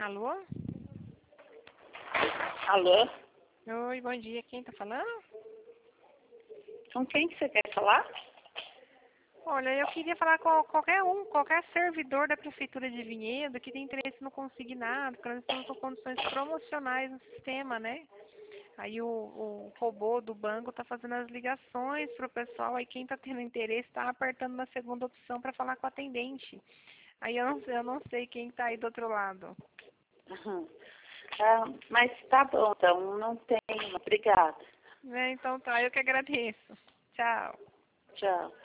Alô? Alô? Oi, bom dia. Quem tá falando? Com quem que você quer falar? Olha, eu queria falar com qualquer servidor da Prefeitura de Vinhedo que tem interesse no consignado, porque nós estamos com condições promocionais no sistema, né? Aí o robô do banco tá fazendo as ligações pro pessoal, aí quem tá tendo interesse tá apertando na segunda opção para falar com o atendente. Aí eu não sei quem tá aí do outro lado. Uhum. Mas tá bom, então, não tem. Obrigada. Então tá, eu que agradeço. Tchau. Tchau.